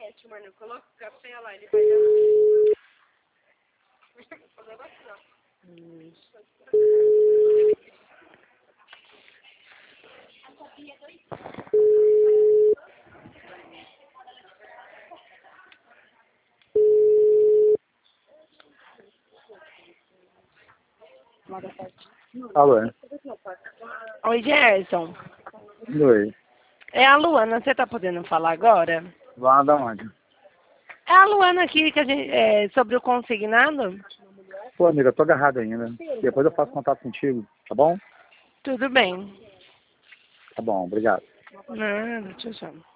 derrete, mano. Coloca o café lá, ele vai dar... Fazendo assim, ó. Alô? Oi, Gerson. Oi. É a Luana, você tá podendo falar agora? Lá da onde? É a Luana aqui que a gente, sobre o consignado? Pô, amiga, eu tô agarrado ainda. Depois eu faço contato contigo, tá bom? Tudo bem. Tá bom, obrigado. Nada, tchau, tchau.